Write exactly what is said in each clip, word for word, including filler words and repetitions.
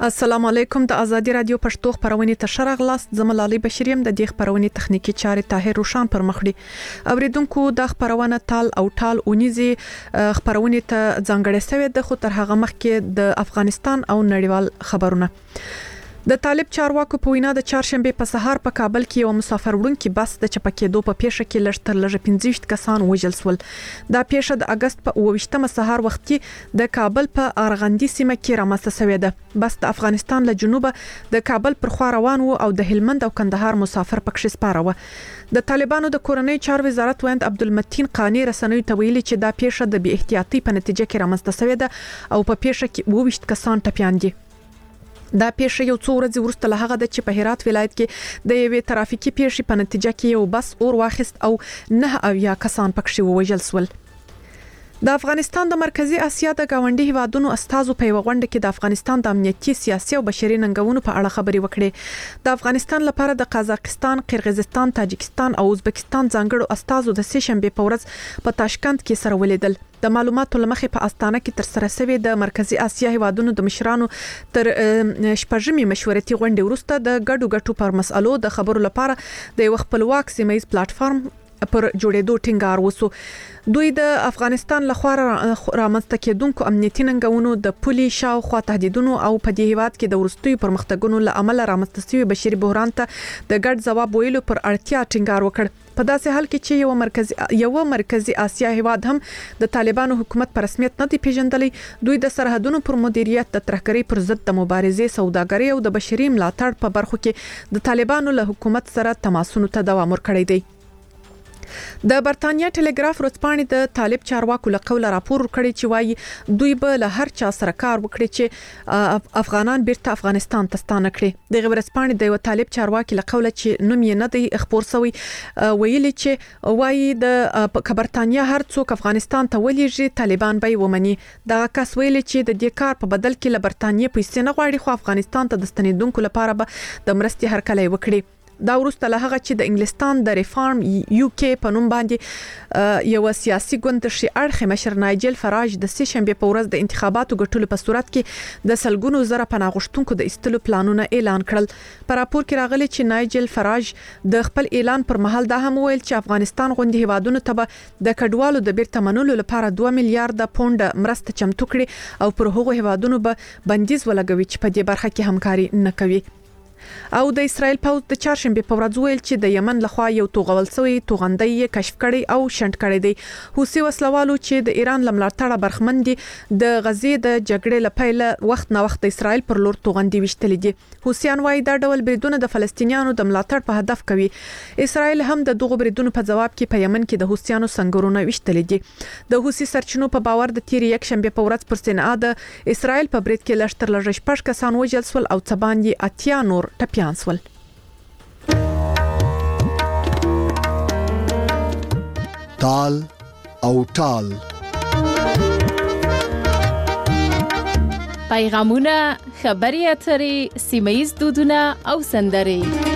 السلام علیکم. د ازادي رادیو پښتو خبرونه ته شرغلاست. زملالي بشریم د دې خبرونه تخنیکی چارې طاهر روشان پر مخړي. اوریدونکو د خبرونه تال او ټال اونیزي خبرونه ته ځانګړې سوي د خو تر هغه مخکې د افغانستان او نړیوال خبرونه. د طالب چارواکو په وینا د چهارشنبه په سهار په کابل کې یو مسافر وړونکي بس د چپکېدو په پیښه کې لږ تر لږه پنځه کسان وژل شول. دا پیښه د اگست په اووه سهار وخت کې د کابل په ارغندی سیمه کې رامنځته شوې ده. بس د افغانستان له جنوبه د کابل پر خوا روان وو او د هلمند او کندهار مسافر پکښ سپاره و. د طالبانو د کورنۍ چارو وزارت ویند عبدالمتین قانی رسنوي ته ویلي چې دا پیښه د بی احتیاطي په نتیجه کې رامنځته شوې ده او په پیښه کې اووه کسان ټپيان دي. دا پیښه یو څو ورځې وروسته له هغه د چې په هرات ولایت کې د یوې ترافیکي پیښې په نتیجه کې یو بس اور واخیست او نه اویا کسان پکښ ووژل شول. د افغانستان د مرکزی اسیا د گاونډي هیوادونو استازو په غونډه کې د افغانستان د امنیتي سیاسي او بشري ننګونو په اړه خبري وکړې. د افغانستان لپاره د قزاقستان، قرغیزستان، تاجکستان او ازبکستان ځانګړو استازو د سه شنبه په ورځ په تاشکند کې سره ولیدل. د معلوماتو لمخې په استانه کې تر سره شوی د مرکزی اسیا هیوادونو د مشرانو تر شپږمې مشورتي غونډې وروسته د ګډو ګټو پر مسالو د خبرو لپاره د یو خپلواک سیمایي پلیټ فارم پر جوړېدو ټینګار وسو. دوی د افغانستان لخوا رامنځته کېدونکو امنیتي ننګونو د پولي شاوخوا تهدیدونو او په دې هیواد کې د ورستیو پرمختګونو له امله رامنځته شوی بشري بحران ته د ګډ ځواب ویلو پر اړتیا ټینګار وکړ. په داسې حال کې چې یو مرکزی یو مرکزی اسیا هیواد هم د طالبانو حکومت په رسمیت نه دی پیژندلی، دوی د سرحدونو پر مدیریت، د ترهګرۍ پر ضد د مبارزې، سوداګرۍ او د بشري ملاتړ په برخو کې د طالبانو له حکومت سره تماسونو ته دوام ورکړی دی. د برتانیا ټلګراف ورځپاڼې د طالب چارواکو له قوله راپور ورکړی چې وايي دوی به له هر چا سره کار وکړي چې افغانان بیرته افغانستان ته ستانه کړي. د ورځپاڼې د یو طالب چارواکي له قوله چې نوم یې نه دی خبر شوی ویلي چې وايي د برتانیا هر څوک افغانستان ته ولېږي طالبان به ومني. دا کس ویلي چې د دې کار په بدل کې له برتانیا پیسې نه غواړي خو افغانستان ته د ستنیدونکو لپاره به د مرستې هرکلی وکړي. دا وروسته له هغه چې د انګلستان د ریفارم یو کې په نوم باندې یو سیاسي ګوند شي اړخ مشر نایجل فراج د سه شنبه په ورځ د انتخاباتو ګټلو په صورت کې د سلګونو زره پناه غوښتونکو د استلو پلانونه اعلان کړل. په راپور کې راغلي چې نایجل فراج د خپل اعلان پر مهال دا هم ویل چې افغانستان غوندي هیوادونو ته د کډوالو د بیرته منلو لپاره دوه میلیارډ پونډ مرسته چمتو کړي او پر هغو هیوادونو به بندیز ولګوي چې په دې برخه کې همکاري نه کوي. او د اسرائیل پوز د چهارشنبه په ورځ ویل چې د یمن لخوا یو توغول سوی توغندۍ کشف کړي او شنډ کړي دي. حوثي وسلوالو چې د ایران لملاتړه برخمن دي د غزې د جګړې لپاره وخت نه وخت د اسرائیل پر لور توغندۍ وشتل دي. حوثیان وايي دا ډول بریدونه د فلسطینیانو د ملاتړ په هدف کوي. اسرائیل هم د دغو بریدونو په جواب کې په یمن کې د حوثیانو سنگرونه وشتل دي. د حوثي سرچینو په باور د تیر یک شنبه په ورځ پر صنعا د اسرائیل په برید کې لږ تر لږه شپږ کسان وژل شول او څه باندې اتیا نور ټپيان شول. تال او ټال پیغامونه، خبري اترې، سیمه‌ییز دودونه او سندرې.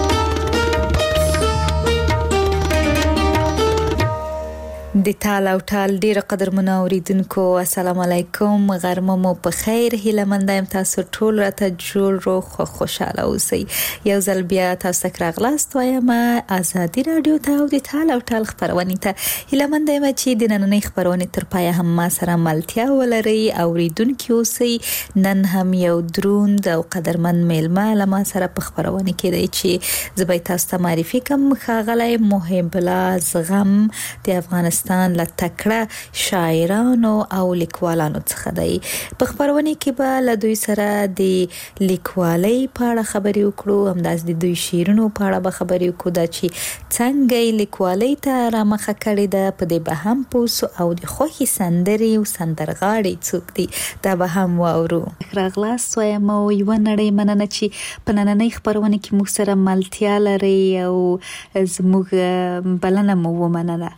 د تال او ټال ډیره قدرمنو اوریدونکو السلام علیکم، غرمه مو په خیر. هیله مند یم تاسو ټول راته جوړ روغ خو خوشاله اوسئ. یو ځل بیا تاسو ته راغلاست وایم ازادي رادیو ته او د تال او ټال خبرونه ته. هیله مند یم چې د نننۍ خبرونه تر پای هم ما سره ملتیا ولري. اوریدونکو اوسئ. نن هم یو دروند او قدرمن میلمه لما سره په خبرونه کې دی چې زبې تاسو ته معرفي کوم. ښاغلی محب الله زغم د افغانستان له تکړه شاعرانو او لیکوالانو څخه دی. په خبرونه کې به له دوی سره د لیکوالۍ په اړه خبرې وکړو، همداس د دوی شعرونو په اړه به خبرې وکړو دا چې څنګه لیکوالۍ ته رامخه کړې ده. په دې به هم پوسو او د خوښي سندرې او سندرغاړي څوک دي دا به هم واورو. راغلاست وایم او یو نړۍ مننه چې په نننۍ خبرونه کې موږ سره ملتیا لري او زموږ بلنه مو ومنله.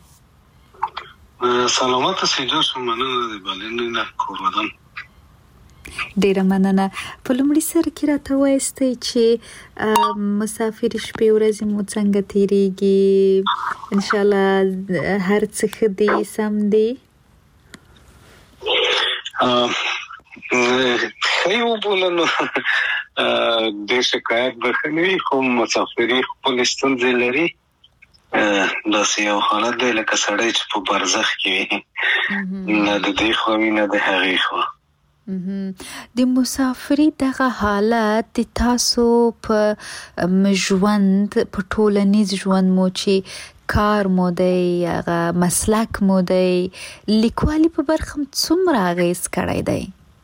سلامات سیجا شو مننه د بلنې نه کوردم. ډیره مننه. په لومړي سر کې راته وایستئ چې مسافر شپې ورځې مو څنګه تیریږي؟ ان شاء الله هر څه ښه دي، سم دي. خی وبولنو د شکایت بخنوي خو مسافري خپل ستونزې لري دا یو حالت دی لکه سړی چې په برزخ کې وي نه د دې خوا وي نه د هغې خوا. د مسافري دغه حالت تاسو په ژوند په ټولنیز ژوند مو چې کار مو دی هغه مسلک مو دی لیکوالي په برخه څومره اغېز کړی دی؟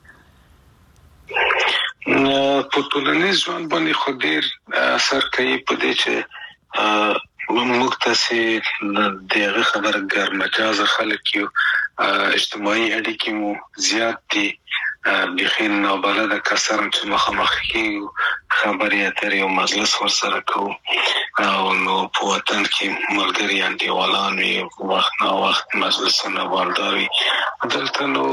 په ټولنیز ژوند باندې خو ډېر اثر کوي په دې چې موږ تاسې د هغه خبره ګرمجازه خلک یو اجتماعي اړیکې مو زیات دي بخیر نابلده کسان چې مخامخ کیږو خبرې اترې او مجلس ورسره کوو او نو په وطن کې ملګري انډیوالان وي وخت نا وخت مجلسونه والدار وي دلته نو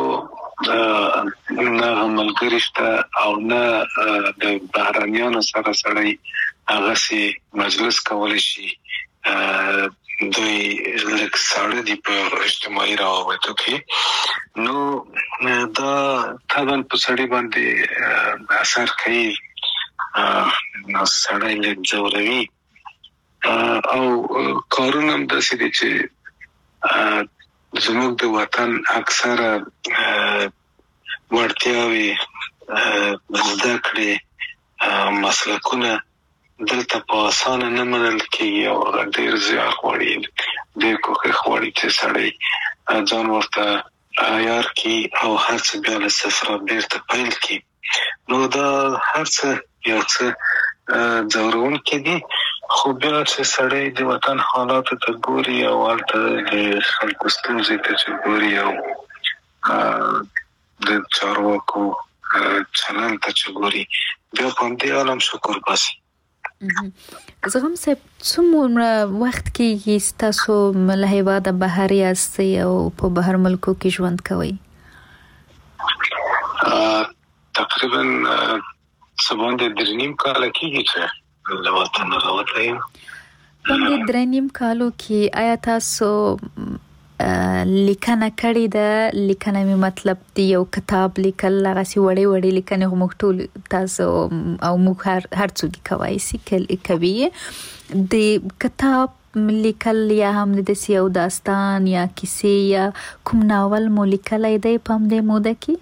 نه ملګري شته او نه د بهرنیانو سره سړی هغسې مجلس کولی شي دوی لږ ساړه دي په اجتماعي روابطو کې نو دا طبعا په سړي باندې اثر کوي نو سړی لږ ځوروي او کارونه هم داسې دي چې زموږ د وطن اکثره وړتیاوې زده کړې مسلکونه دلته په اسانه نه منل کېږي او ډېر زیار غواړي ډېر کوښښ غواړي چې سړی ځان ورته عیار کړي او هر څه بیا له صفره بېرته پیل کړي نو دا هر څه یو څه ځوروونکي دي خو بیا چې سړی د وطن حالاتو ته ګوري او هلته د خلکو ستونزې ته چې ګوري او د چارواکو چلند ته چې ګوري بیا په همدې عالم شکر باسي. زغم صاحب څومره وخت کېږي ستاسو له هېواده بهر یاستئ او په بهر ملکو کې ژوند کوئ؟ تقریبا څه باندې درې نیم کاله کېږي چې له وطنه راوتلی یم. باندې درې نیم کالو کې آیا تاسو لیکنه کړې ده؟ لیکنه مې مطلب دی یو کتاب لیکل هغسې وړې وړې لیکنې خو موږ ټول تاسو او موږ هر هر څوک کولی شي کوي د کتاب لیکل یا هم داسې یو داستان یا کیسې یا کوم ناول مو لیکلی دی په همدې موده کې؟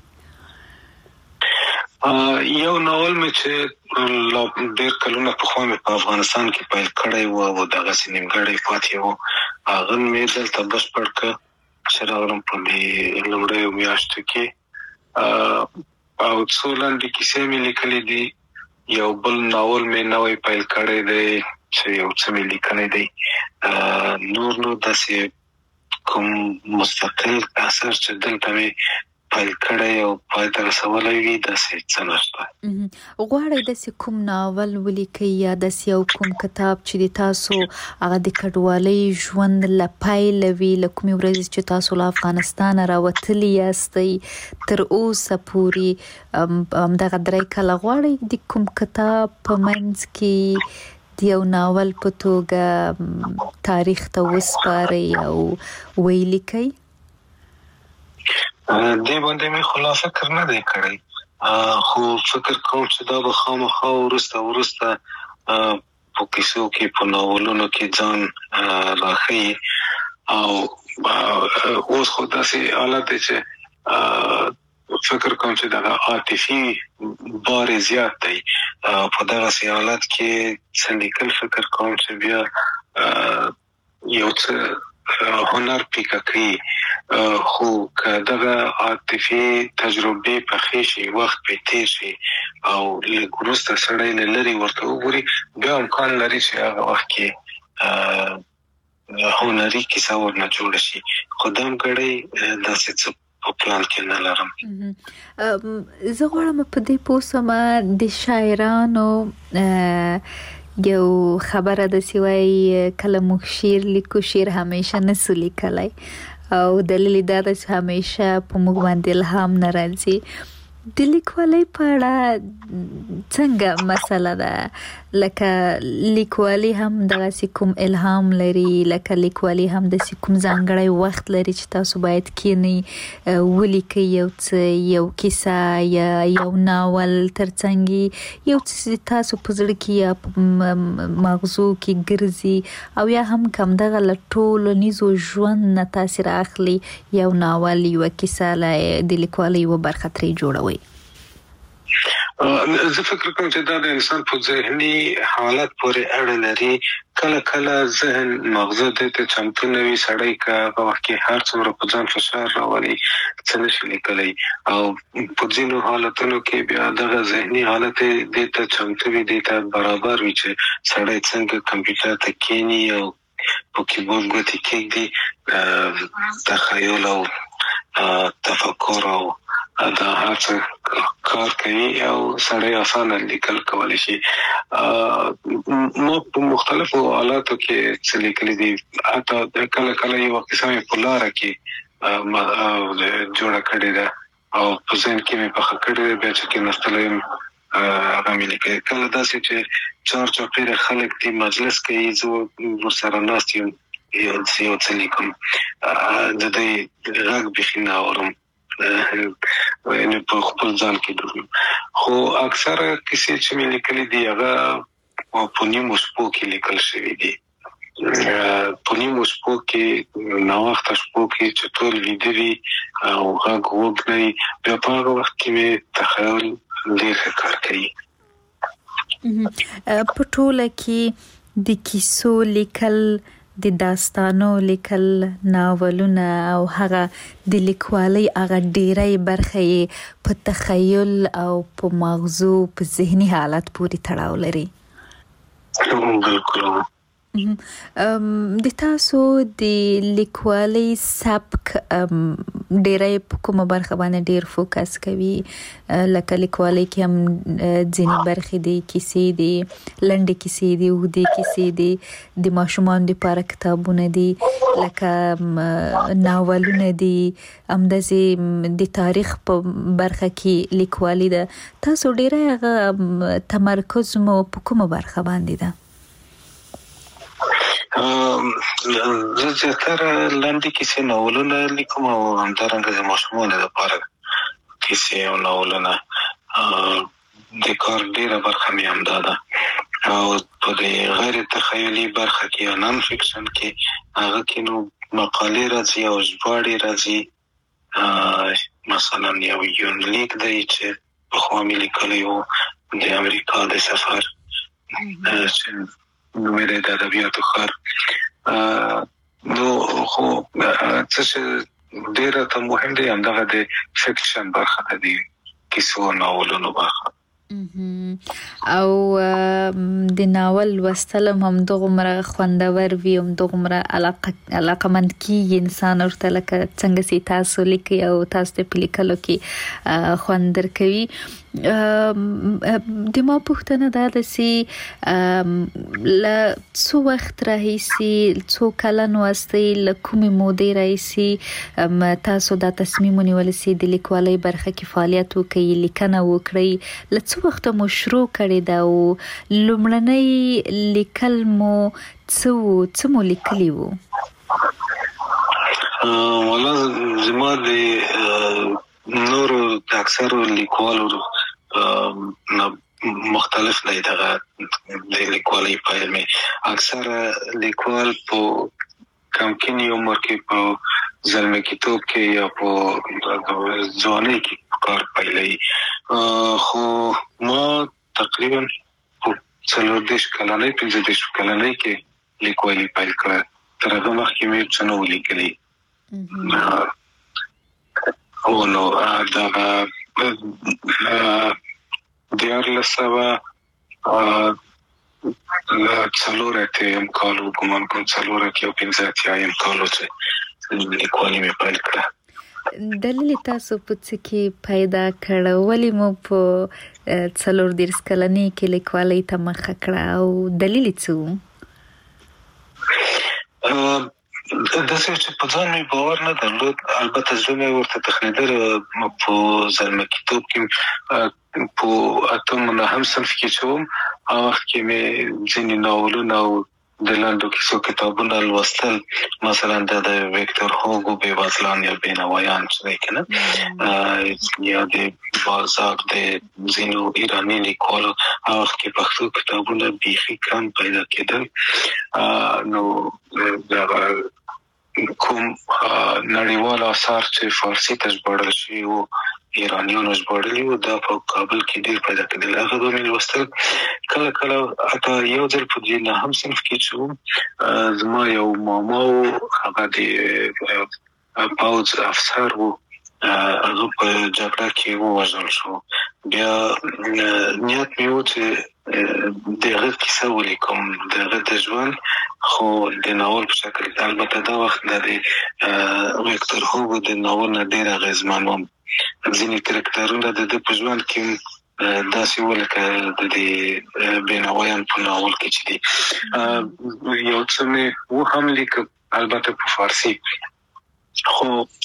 یو ناول مې چې ډېر کلونه پخوا مې په افغانستان کې پیل کړی و او دغسې نیمګړی پاتې و هغه مې دلته بشپړ کړ چې راغلم په دې لومړیو میاشتو کې او څو لنډې کیسې مې لیکلې دي یو بل ناول مې نوی پیل کړی دی چې یو څه مې لیکلی دی نور نو داسې کوم مستقل اثر چې دلته مې پیل کړی او پای ته رسولی وي داسې څه نشته. غواړئ داسې کوم ناول ولیکئ یا داسې یو کوم کتاب چې د تاسو هغه د کډوالۍ ژوند له پیله وي له کومې ورځې چې تاسو له افغانستانه راوتلي یاستئ تر اوسه پورې همدغه درې کاله غواړئ د کوم کتاب په منځ کې د یو ناول په توګه تاریخ ته وسپارئ او ویلیکئ؟ دې باندې مې خو لا فکر نه دی کړی خو فکر کوم چې دا به خامخا وروسته وروسته په کیسو کې په ناولونو کې ځان راښیي او اوس خو داسې حالت دی چې فکر کوم چې دغه عاطفي بار زیات دی په دغسې حالت کې څه لیکل فکر کوم چې بیا یو څه هنر پیکه کوي خو که دغه عاطفي تجربې پخې شي وخت پې تېر شي او لږ وروسته سړی له لرې ورته وګوري بیا امکان لري چې هغه وخت کې هنري کیسه ورنه جوړه شي خو دا هم ګړی داسې څه په پلان کې نه لرم. زه غواړم په دې پوه شم د شاعرانو یو خبره داسې وایي کله موږ شعر لیکو شعر همیشه نسو لیکلی او دلیل دا ده چې همیشه په موږ باندې الهام نه راځي د لیکوالۍ په اړه څنګه مسله ده لکه لیکوالي هم دغه کوم الهام لري لکه لیکوالي هم د کوم ځانګړی وخت لري چې تاسو باید کینی ولیکي یو څه یو کیسه یا یو ناول ترڅنګ یو څه تاسو په زړه کې یا مغزو کې ګرځي او یا هم کم دغه لټول نيزو ژوند نه تاثیر اخلي یو ناول یو کیسه له د لیکوالۍ و برخه ترې جوړوي. زه فکر کوم چې دا د انسان په ذهني حالت پورې اړه لري. کله کله ذهن مغزه د ته چمتو نوي سړی کا په وخت کې هر څومره په ځان فشار راولي څه نشي لیکلی او په ځینو حالتونو کې بیا دغه ذهني حالت د ته چمتو وي د ته برابر وي چې سړی څنګه کمپیوټر ته کینی او په کیبورډ ګوتې کېږدي تخیل او تفکر او دا هڅه کار کوي او سړی اسانه لیکل کولی شي. نو په مختلفو حالاتو کې څه لیکلي دي حتی کله کله یو قسمه په لاره کې جوړه کړې ده او په ځین کې مې په خکړې بیا چې کې نستلم هغه مې لیکلي. کله داسې چې چار چاپیره خلک دي مجلس کوي زه ورسره ناست یم یو څه لیکم د دې غږ بیخي نه اورم یعنی په خپل ځان کې دوم خو اکثره کیسې چې مې لیکلي دي هغه په نیمو شپو کې لیکل شوي دي. په نیمو شپو کې ناوخته شپو کې چې ټول ویده وي او غږ وګڼي بیا په هغه وخت کې مې تخیل ډېر ښه کار کوي. په ټوله کې د کیسو لیکل د داستانو لیکل ناولونه او هغه د لیکوالۍ هغه ډیری برخه په تخیل او په مغزو په ذهني حالت پورې تړاو لري. بالکل. د تاسو د لیکوالۍ سبک ډیری په کومه برخه باندې ډیر فوکس کوي لکه لیکوالۍ کې هم ځینې برخې دي کیسې دي لنډې کیسې دي اوږدې کیسې دي د ماشومانو لپاره کتابونه دي لکه ناولونه دي همداسې د تاریخ په برخه کې لیکوالۍ ده. تاسو ډیری هغه تمرکز مو په کومه برخه باندې ده؟ زه زیاتره لاندې کیسې ناولونه لیکم او همدارنګه د ماشومانو لپاره کیسې او ناولونه. د کار ډیره برخه مې همدا ده او په دې غیر تخیلي برخه کې یا نان فکشن کې هغه کې نو مقالې راځي او ژباړې راځي. مثلا یو یونلیک دی چې پخوا مې لیکلی و د امریکا د سفر چې نومره د ادبیاتو خر نو خو څه چې ډیره ته مهم دی همدغه د فکشن برخه ده د کیسو ناولونو برخه. او د ناول لوستل هم دغمره خوندور وي هم دغمره علاقه علاقمند کیږي انسان ورته لکه څنګه سي تاسو لیکي او تاسو په لیکلو کې خوند درکوي. د ما پوښتنه دا ده چې له څو وخت راهیسي څو کلن واسطې له کومې مودې راهیسي تاسو دا تصمیم ونیول چې د لیکوالۍ برخه کې فعالیت وکړئ لیکنه وکړئ له څو وخت مو شروع کړی دا او لومړنۍ لیکل مو څه څه مو لیکلي وو؟ والله زما د نورو د اکثرو لیکوالو مختلف دی دغه د لیکوالۍ پیل مې اکثره لیکوال په کمکینی عمر کې په زلمیتوب کې یا په ځوانۍ کې کار پیلوي. خو ما تقریبا په څلور دېرش کلنۍ پنځه دېرش کلنۍ کې لیکوالي پیل کړه تر هغه مخکې مې څه نه وو لیکلي. او نو دا دیارلس سوه څلور اتیا کال ګمان کوم څلور اتیا پنځه اتیا کال چې لیکوالي مې پیل کړه. دلیل تاسو په څه کې پیدا کړ ولی مو په څلور دېرش کلنۍ کې لیکوالۍ ته مخه کړه او دلیل څه و؟ داسې چې په ځان مې باور نه درلود. البته زه مې ورته تخنیدل په زلمه کتاب کې په اتم نه هم صنف کې چوم او وخت کې مې ځینې ناولونه او د لاندو کیسو کتابونه لوستل، مثلا د ویکتور هوګو بېوزلان یا بېنوایان چې دی کنه یا د بازار د ځینو ایراني لیکوالو هغه وخت کې پښتو کتابونه بیخي کم پیدا کېدل. نو دغه کوم نړیوال آثار چې فارسي ته ژباړل شوي وو، ایرانیانو ژباړلي وو، دا په کابل کې ډېر پیدا کېدل. هغه به مې لوستل. کله کله حتی یو ځل په دې نهم صنف کې چې وم، زما یو ماما وو، هغه د پوځ افسر وو، هغه په جګړه کې ووژل شو. بیا نیت مې و چې د هغه کیسه ولیکم، د هغه د ژوند، خو د ناول په شکل. البته دا وخت د ویکتور هوګو د ناول نه ډېر اغېزمن وم. ځینې کرکټرونه د ده په ژوند کې داسې ولکه د دې بېنوایان په ناول کې چې دي. یو څه مې و هم لیکم، البته په فارسي، خو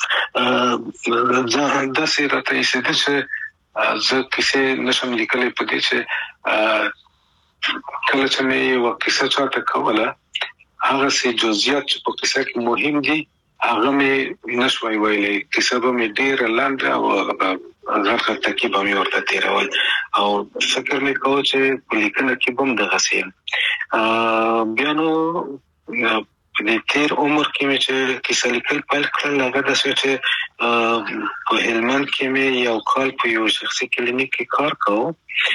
داسې راته ایسېده چې زه کیسې نشم لیکلی په دې چې کله چې مې یوه کیسه چاته کوله، هغه سي جزئیات چې په کیسه کې مهم دي هغه مې نشوای ویلی. کیسه به مې ډېره لنډه او غرغه تکي به مې ورته تېرول او فکر مې کوه چې په لیکنه کې به هم دغسې یم. بیا نو په دې تېر عمر کې مې چې کیسه لیکل پیل کړل، هغه داسې چې په هلمند کې مې یو کال په یو شخصي کلینیک کې کار کوو.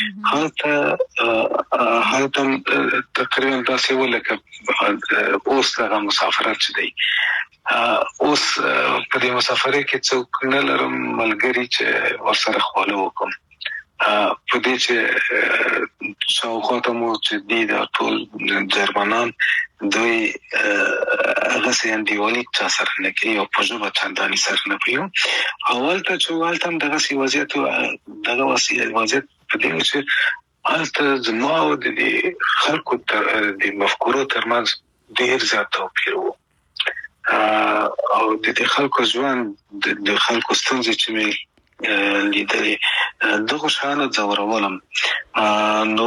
هلته هلته تقریبا داسې وه لکه اوس دغه مسافرت چې دی. اوس په دې مسافرۍ کې څوک نه لرم ملګري چې ورسره خواله وکړم. په دې چې شاوخوا ته مو چې دي دا ټول جرمنان، دوی هغسې انډیوالي چا سره نه کوي او په ژبه چندانې سر نه کوي. هلته چې هلته هم دغسې وضعیت دغه وضعیت په دې چې هلته زما او د دې خلکو د مفکورو ترمنځ ډېر زیات توپیر و. او د دې خلکو ژوند، د خلکو ستونزې چې مې لیدلې، دغه شیانو ځورولم. نو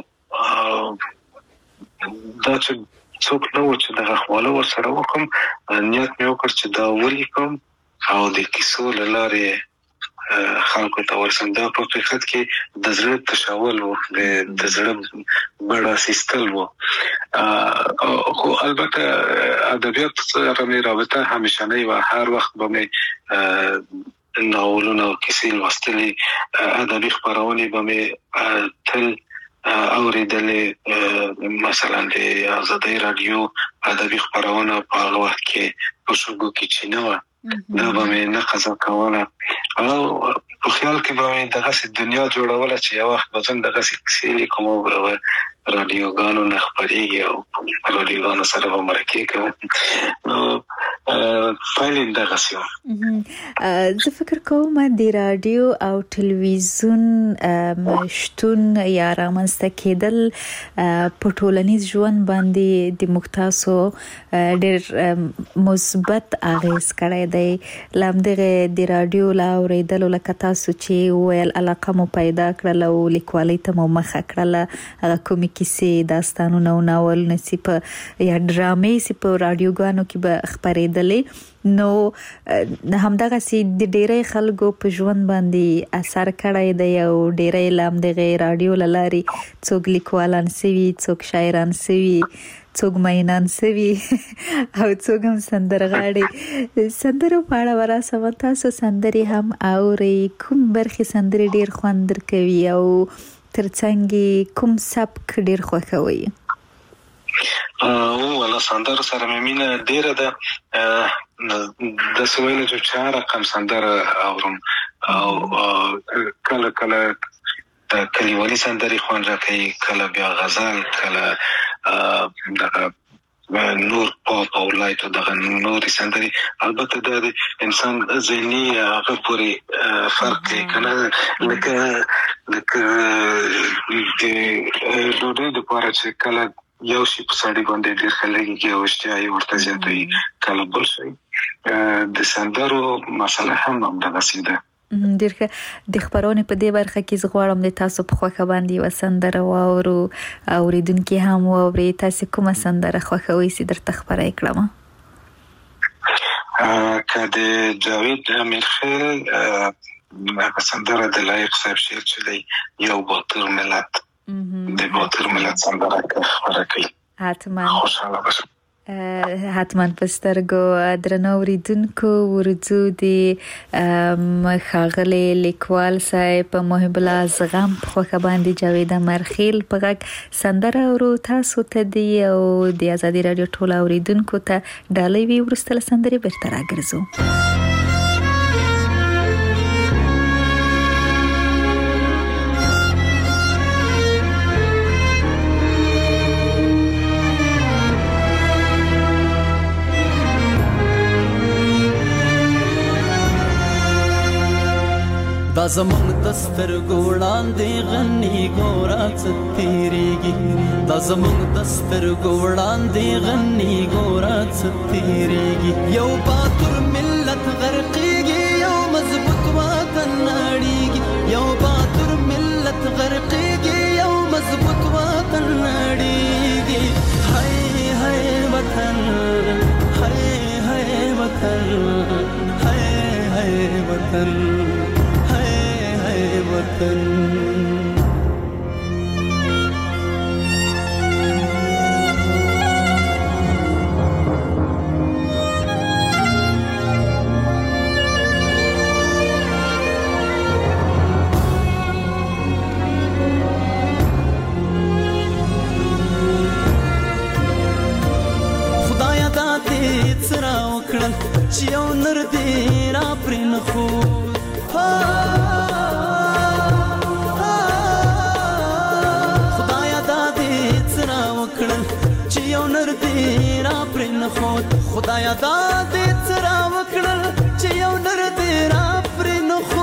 دا چې څوک نه و چې دغه خواله ورسره وکړم، نیت مې وکړ چې دا ولیکم او د کیسو له لارې خلکو ته ورسم. دا په حقیقت کې د زړه تشول و، د زړه بړه سیستل و. خو البته ادبیات سره مې رابطه همیشنۍ وه. هر وخت به مې ناولونه او کیسې لوستلې، ادبي خپرونې به مې تل اورېدلې. مثلا د آزادۍ راډیو ادبي خپرونه په هغه وخت کې په شګو کې چې نه وه، دا به مې نقضه کوله او په خیال کې به مې دغسې دنیا جوړوله چې یو وخت به زه دغسې کیسې لیکم او راډیوګانو نه خپرېږي او راډیوګانو سره به مرکې کوم. نو پیل یې دغسې وه. زه فکر کوم د راډیو او تلویزیون شتون یا رامنځته کېدل په ټولنیز ژوند باندې د موږ تاسو ډېر مثبت اغېز کړی دی. له همدغې د راډیو له اورېدلو لکه تاسو چې وویل علاقه مو پیدا کړله او لیکوالۍ ته مو مخه کړله، هغه کومې کیسې، داستانونه او ناولونه چې په یا ډرامې چې په راډیوګانو کې به خپرېدلې، نو همدغسې د ډېری خلکو په ژوند باندې اثر کړی دی او ډېری له همدغې راډیو له لارې څوک لیکوالان سوي، څوک شاعران سوي، څوک مینان سوي او څوک هم سندرغاړي. سندرو په اړه وراسم، تاسو سندرې هم اورئ؟ کوم برخې سندرې ډېر خوند درکوي او ترڅنګ کوم سبک ډېر خوښوئ؟ او ولا سندرو سره مې مینه ډېره ده. داسې ویلی چې هر رقم سندره اورم او کله کله د کلیوالي سندرې خوند راکوي، کله بیا غزل، کله دغه نور پاپ او لایټ او دغه نورې سندرې. البته دا د انسان ذهني هغه پورې فرق کوي که نه، لکه لکه د ډوډۍ دپاره چې کله یو شي په سړی باندې ډېر خلګي کې اوشتي ورته زیاتوي کله بل شي د سندرو مسله هم همدغه سیده ډېر ښه. د خبرونې په دې برخه کې زغواړم د تاسو په خوښه باندې وسندره واورو اوریدونکو هم واوري. تاسو کومه سندره خوښوي چې درته خبرې کړم؟ که د جاوید امیرخیل هغه سندره د لایق صاحب شعر چې دی یو باطر ملت د باطر ملت سندره خبره کوي حتما خوشحاله باشم. حتما پسترګو درنو اوریدونکو ورځو د خاغلی لیکوال صاحب محب الله زغم په خوښه باندې جاوید امیرخیل په غږ سندره ورو تاسو ته دی او د آزادي رادیو ټول اوریدونکو ته ډالۍ وی ورستله سندري بیرته راګرځو. دا زمون دستر ګوړان دی غنی ګورا ستیریږي دا زمون دستر ګوړان دی غنی ګورا ستیریږي یو باتور ملت غرقيږي یو مضبوط وطن نړیږي یو باتور ملت غرقيږي یو مضبوط وطن نړیږي هاي هاي وطن هاي هاي وطن هاي هاي وطن وطن. خدایا دا دې څرا وکړل چې یو نر دې را پرې نه خو خدایا دا دې څرا وکړل چې یو نر دې را پرې نه خو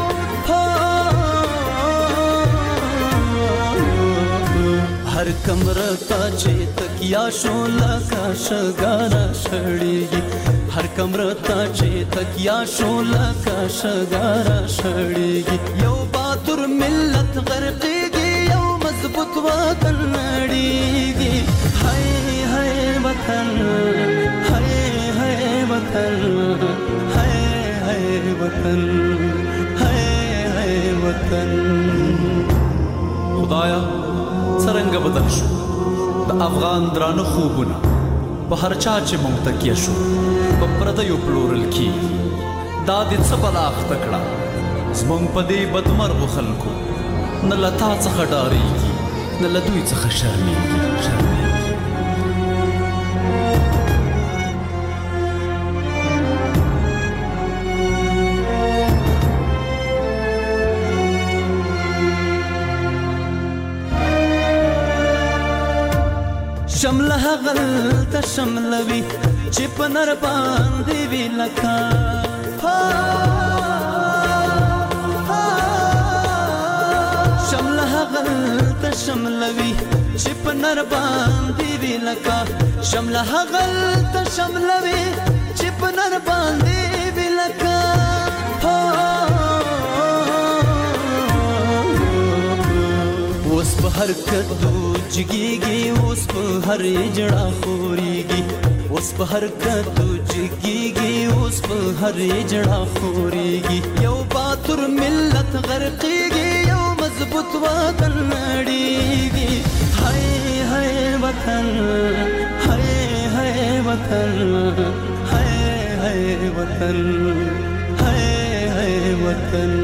هر کمره تا چې تکیا شو لکه شګارا شړېږي هر کمره تا چې تکیا شو لکه شګارا شړېږي یو باتور ملت غرقېږي یو مضبوط وطن نړېږي هاي هاي وطن وطن هاي هاي وطن هاي هاي وطن. خدایا څرنګه بدل شو د افغان درانه خوبونه په هر چا چې مونږ تکیه شو په پردیو پلورل کی دا دې څه بلا اخته کړه زمونږ په دې بدمرغو خلکو نه له تا څخه ډارېږي نه له دوی څخه شرمېږي شرمېږي. شمله غل ته شملوي چې په نر باندې وی لکا شمله غل ته شملوي چې په نر باندې وی لکا شمله غل ته شملوي چې په نر باندې وی لکا اوس په حرکت جګيږي اوس په هر جړه خوريږي اوس په حرکت جګيږي اوس په هر جړه خوريږي یو باتور ملت غرقيږي یو مضبوط وطن نړيږي هاي هاي وطن هاي هاي وطن هاي هاي وطن هاي هاي وطن.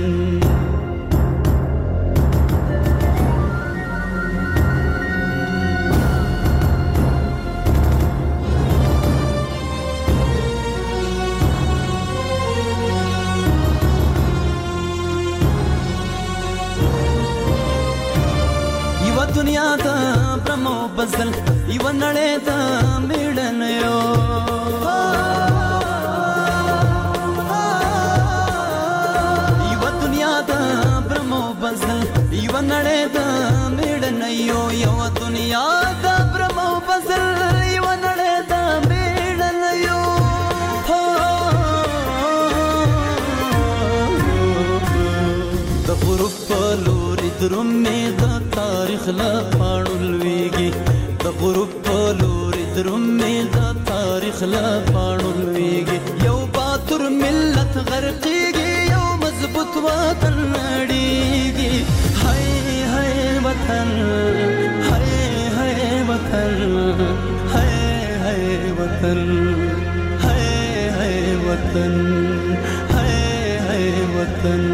دنیا دا برمو بزل یو نړۍ دا میړن یو یو دنیا دا برمو بزل یو نړۍ دا میړن یو یو دنیا دا دروم می د تاریخ لا پاڼو لویږي د غروب په لوري دروم می د تاریخ لا پاڼو لویږي یو باتور ملت غرقېږي یو مضبوط وطن نړېږي هاي هاي وطن هاي هاي وطن هاي هاي وطن هاي هاي وطن هاي هاي وطن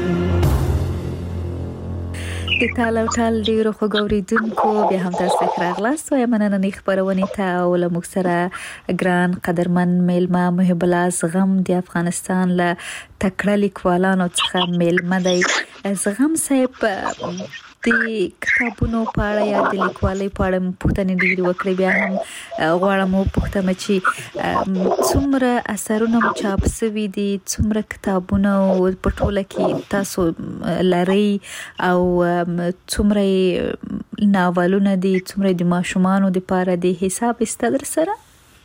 د تال او ټال ډیرو خوګوریدونکو بیا هم تاسو راغلاست او مننه نه خبرونه ته او له موږ سره ګران قدرمن میلمه محب الله زغم د افغانستان له تکړه لیکوالانو څخه میلمه دی. زغم صاحب د کتابونو په اړه یا د لیکوالۍ په اړه پوښتنې ډېرې وکړې، بیا هم غواړم وپوښتم چې څومره اثرونه مو چاپ شوي دي، څومره کتابونه په ټوله کې تاسو لرئ او څومره ناولونه دي، څومره د ماشومانو دپاره د حساب سته در سره؟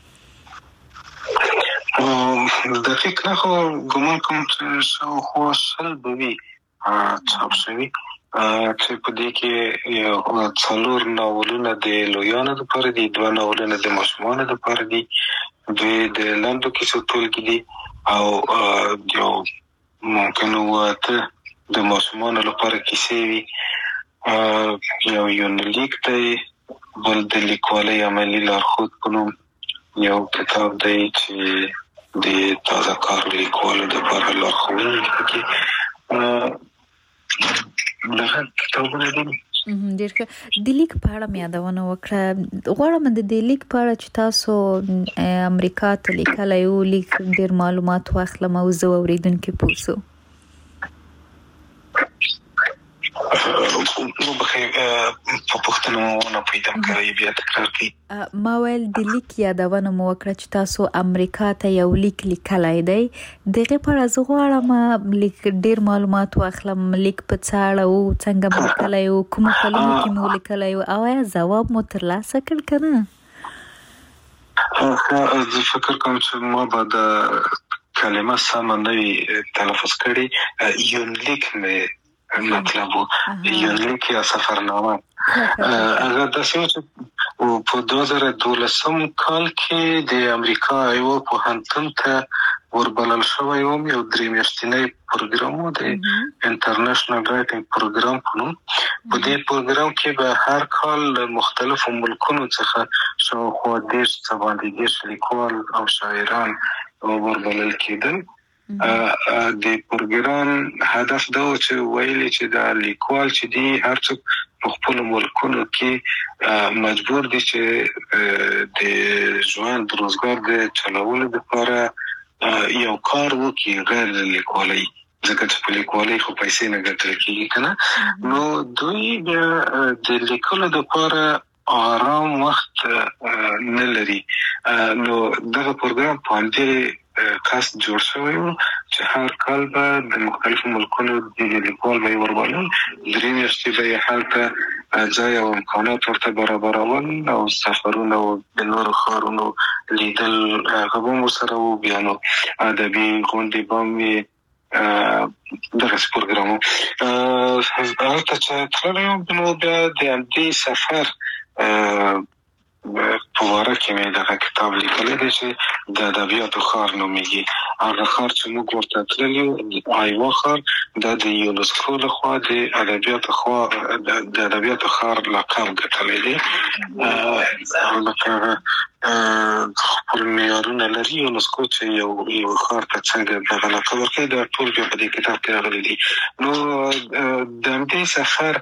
دقیق نه خو ګمان کوم چې شاوخوا شل به وي چاپ شوي، چې په دې کې یو څلور ناولونه د لویانو لپاره دي، دوه ناولونه د ماشومانو لپاره دي، دوی د لنډو کیسو ټولګې دي او یو ممکن واته د ماشومانو لپاره کیسې وي، یو یونلیک دی، بل د لیکوالۍ عملي لارښود په نوم یو کتاب دی چې د تازه کار لیکوالو لپاره لارښوونه کوي. دغه کتابونه دي. ډېر ښه. د لیک په اړه مې یادونه وکړه، غواړم د دې لیک په اړه چې تاسو امریکا ته لیکلی و لیک ډېر معلومات واخلم او زه اورېدونکي پوه شو. نو بخیر په پښتنو نه پیدم کوي بیا تکرار کوي. ما ویل د لیک یادونه مو وکړه چې تاسو امریکا ته یو لیک لیکلی دی، دغه په اړه زه غواړم لیک ډېر معلومات واخلم، لیک په څه اړه و، څنګه مو لیکلی و، کومو کلونو کې مو لیکلی و او آیا ځواب مو ترلاسه کړ که نه؟ زه فکر کوم چې ما به د کلمه سمه نه وي تلفظ کړې، یونلیک مې مطلب و، یونلیک یا سفرنامه. هغه داسې و چې په دوه زره دولسم کال کې د امریکا یو پوهنتون ته وربلل شوی وم، یو درې میاشتنی پروګرام و د انټرنیشنل رایټینګ پروګرام په نوم. په دې پروګرام کې به هر کال له مختلفو ملکونو څخه شاوخوا دېرش څه باندې دېرش لیکوال او شاعران وربلل کېدل. د پروګرام هدف دا و چې ویلي چې دا لیکوال چې دی هر څوک په خپل ملکونو کې مجبور دي چې د ژوند روزګار د چلولو لپاره یو کار وکړي غیر لیکوالۍ، ځکه چې په لیکوالۍ خو پیسې نه ګټل کېږي که نه. نو دوی بیا د لیکلو لپاره آرام وخت نه لري. نو دغه پروګرام په همدې کاست جوړ شوی و چې هر کال به د مختلفو ملکونو د لیکوال به یې وربلل، درې میاشتې به یې هلته ځای او امکانات ورته برابرول او سفرونه او د نورو ښارونو لیدل هغه به هم ورسره و، بیا نو ادبي غونډې به هم وي، دغسې پروګرام و. هلته چې تللی وم نو بیا د همدې سفر په واره کې مې دغه کتاب لیکلی دی چې د ادبیاتو ښار نومیږي. هغه ښار چې موږ ورته تللي وو ایوا ښار، دا د یونسکو لخوا د ادبیاتو خوا د ادبیاتو ښار لقب ګټلی دی. لکه خپل معیارونه لري یونسکو چې یو یو ښار ته څنګه دغه لقب ورکوي، دا ټول بیا په دې کتاب کې راغلي دي. نو د همدې سفر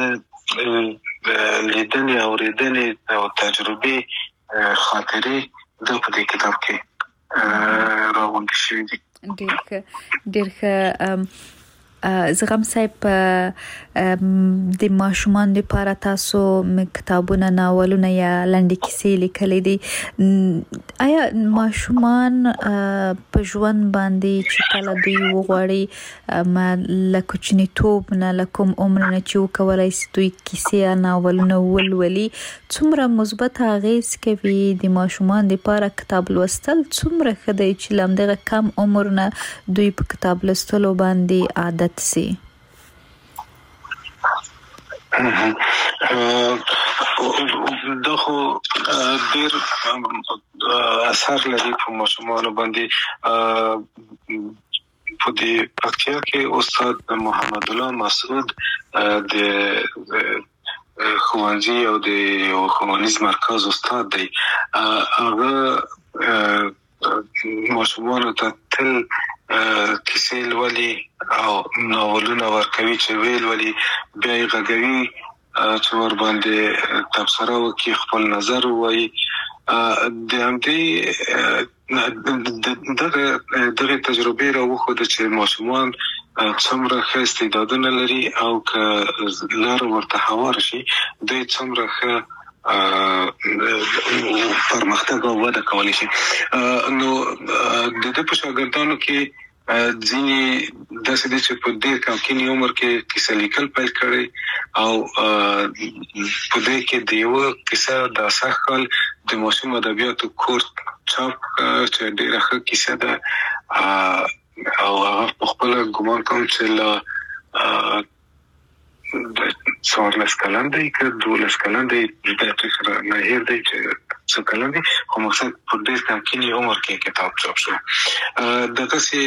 لیدنې اورېدنې او تجربې خاطرې دا په دې کتاب کې راغونډې شوي دي. ډېر ښه ډېر ښه. زغم صاحب د ماشومان لپاره تاسو کتابونه، ناولونه یا لنډې کیسې لیکلې دي، آیا ماشومان په ژوند باندې چې کله دوی وغواړي له کوچنیتوب نه له کوم عمر نه چې وکولی شي دوی کیسې یا ناولونه ولولي، څومره مثبت اغېز کوي د ماشومان لپاره کتاب لوستل؟ څومره ښه دی چې له همدغه کم عمر نه دوی په کتاب لوستلو باندې عادت سي؟ دا خو ډېر اثر لري په ماشومانو باندې. په دې پکتیا کې استاد محمد الله مسعود د خوانزي او د خوانیز مرکز استاد دی. هغه ماشومانو ته تل کیسې لولي او ناولونه ورکوي چې ویل ولي بیا یې غږوي چې ور باندې تبصره وکړي، خپل نظر ووایي. د همدې دغه دغه تجربه راوخوده چې ماشومان څومره ښه استعدادونه لري او که لار ورته هوار شي دوی څومره ښه پرمختګ او وده کولی شي. نو د دې په شاګردانو کې ځینې داسې دي چې په ډېر کمکینی عمر کې کیسه لیکل پیل کړي او په دې کې د یو کیسه د سخت کال د ماشوم ادبیاتو کورس چاپ چې ډېر ښه کیسه ده او هغه په خپل ګمان کوم چې لا څوارلس کلن دی که دولس کلن دی دقیقه نه هیر دی چې څو کلن دی، خو مقصد په ډېر کمکینی عمر کې کتاب چاپ شو. دغسې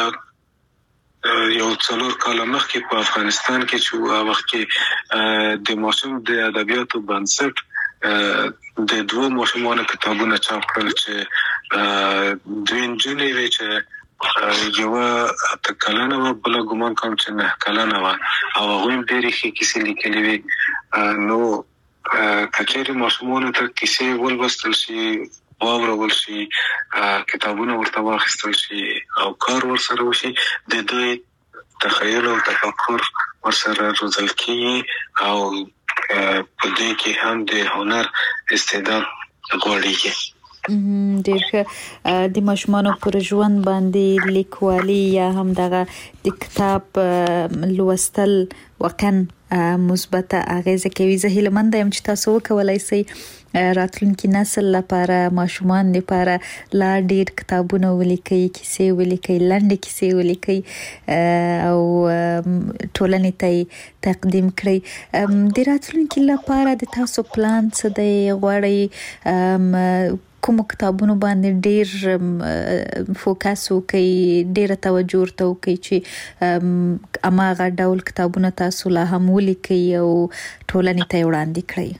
یو څلور کاله مخکې په افغانستان کې چې وخت کې د ماشوم د ادبیاتو بنسټ د دوه ماشومانو کتابونه چاپ کړل چې دوی نجونې وې چې یو اته کلنه و، بل ګمان کوم چې نه کلنه و او هغوی هم ډېرې ښې کیسې لیکلې وې. نو که چېرې ماشومانو ته کیسې ولوستل شي، واورول شي، کتابونه ورته واخیستل شي او کار ورسره وشي، د دوی تخیل او تفکر ورسره روزل کېږي او په دې کې هم د هنر استعداد غوړېږي. ډېر ښه. د ماشومانو پر ژوند باندې لیکوالي یا هم دغه د کتاب لوستل واقعا مثبته اغیزه کوي. زه هیله مند یم چې تاسو وکولای شئ راتلونکي نسل لپاره، ماشومان لپاره لا ډېر کتابونه ولیکئ، کیسې ولیکئ، لنډې کیسې ولیکئ او ټولنې ته تقدیم کړئ. د راتلونکي لپاره د تاسو پلان څه دی؟ غواړئ کوم کتابونو باندې ډېر فوکس وکړئ، ډېر توجه ورته وکړئ چې اماغه ډول کتابونه تاسو لا هم ولیکئ او ټولنې ته وړاندې کړئ؟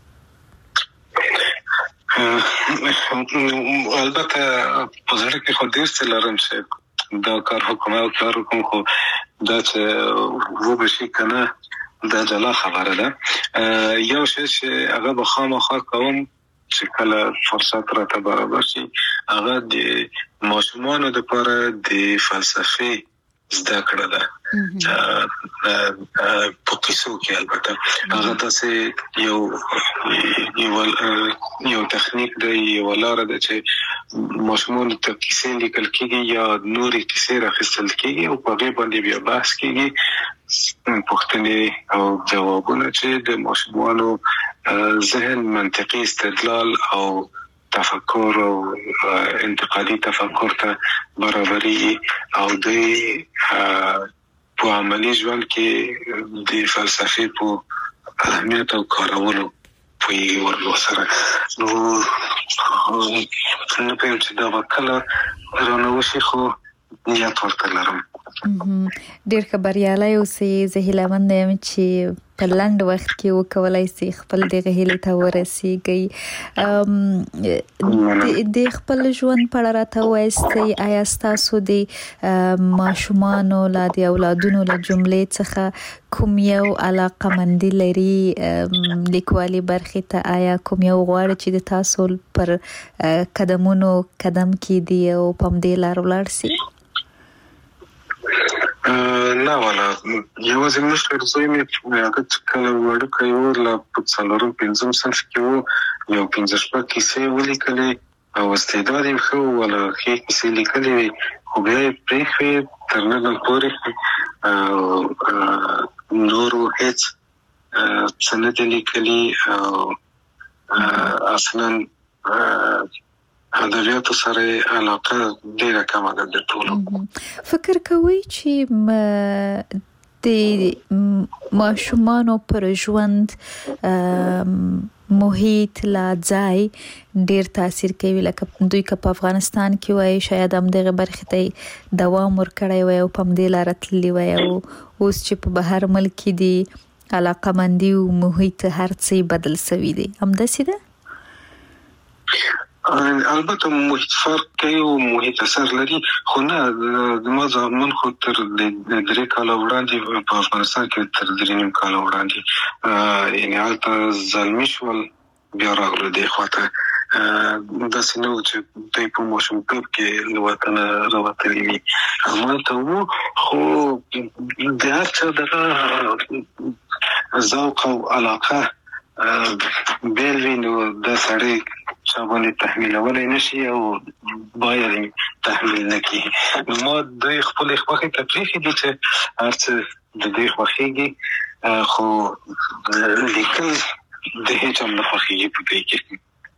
البته په زړه کې خو ډېر څه لرم چې دا کار حکومت او کار حکوم خو دا چې وبشي که نه دا جلا خبره ده. یو شی چې هغه به خامخا کوم چې کله فرصت راته برابر شي هغه د ماشومانو لپاره د فلسفې زده کړه ده په کیسو کې. البته هغه تاسو یو یو یو تخنیک دی، یو لاره ده چې ماشومانو ته کیسې لیکل کېږي یا نورې کیسې راخیستل کېږي او په هغې باندې بیا بحث کېږي، پوښتنې او ځوابونه چې د ماشومانو ذهن منطقي استدلال او تفکر او انتقادي تفکر ته برابري او د په عملي ژوند کې د فلسفې په اهمیت او کارولو پوی ورسره. نو نه پېم چې دا وکړه رانه وشي، خو نیت ورته لرم. ډېر خبريالي اوسئ. زه هیله مند یم چې په لنډ وخت کې وکولای شي خپل دغه هیلې ته ورسیږي. د خپل ژوند په اړه راته وایستئ، آیا تاسو د ماشومانو لا د اولادونو له جملې څخه کوم یو علاقمندي لري لیکوالي برخې ته؟ آیا کوم یو غواړي چې د تاسو پر قدمونو قدم کېږدي او په همدې لار ولاړ شي؟ نه والا یوازې مشر زوی مې هغه کله وړوکی و لا په څلورم پنځم صنف کې و، یو پنځه شپږ کیسې ولیکلې او استعداد یې ښه و، والا ښې کیسې لیکلې وې، خو بیا یې پرېښوې تر ننه پورې او نورو هېڅ څه نه دي لیکلي او اصلا ادبیاتو سره علاقه ډیره کمه ده د ټولو. فکر کوئ چې د ماشومانو پر ژوند محیط لا ځای ډیر تاثیر کوي. لکه دوی که په افغانستان کې وای شاید هم دغه برخې ته دوام ورکړی وای او په همدې لاره تللی وای، او اوس چې په بهر ملک کې دی علاقمندي او محیط هر څه بدل سوي دي. همداسې ده؟ البته محیط فرق کوي او محیط اثر لري، خو نه ما زمون خو تر درې کاله وړاندې په افغانستان کې تر درې نیم کاله وړاندې یعنې هلته زلمي شول بیا راغلو دې خواته، داسې نه و چې دوی په ماشومتوب کې له وطنه راوتلي وي. همالته وو، خو د هر چا دغه ذوق او علاقه بیل وي، نو دا سړی چا باندې تحمیلولی نشي او باید تحمیل نکړي. نو ما دوی خپلې خوښې ته پرېښي دي چې هر څه د دوی خوښېږي، خو لیکل د هیچ هم نه خوښېږي په دوی کې.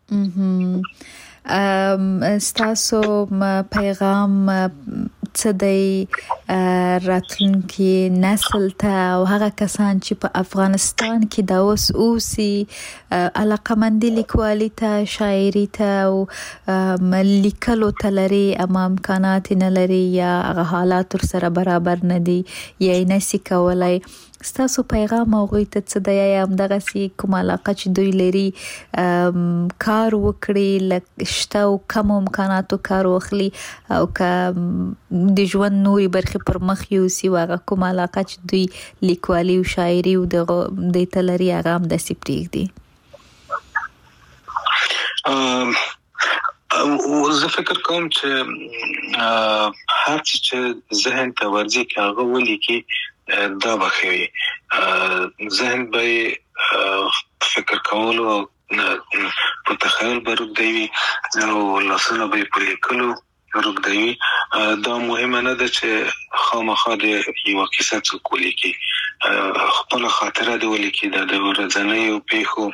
ستاسو پیغام څه دی راتلونکي نسل ته او هغه کسان چې په افغانستان کې دا اوس اوسي علاقمندي لیکوالي ته، شاعري ته او لیکلو ته لري اما امکانات نه لري یا هغه حالات سره برابر نه دي یا یې نشي کولای، ستاسو پیغام هغوی ته څه دی؟ یا همدغسې کوم علاقه چې دوی لري کار وکړي، لږ شته او کمو امکاناتو کار واخلي، او که د ژوند نورې برخې پر مخ یوسي او هغه کوم علاقه چې دوی لیکوالي او شاعري او دې ته لري هغه همداسې پرېږدي؟ زه فکر کوم چې هر څه چې ذهن ته ورځي که هغه ولیکي دا به ښه وي. ذهن به فکر کولو او په تخیل به روږدی وي او لاسونه به یې په لیکلو روږدی وي. دا مهمه نه ده چې خامخا د یوه کیسه څوک ولیکي، خپله خاطره دې ولیکي، د ورځنیو پیښو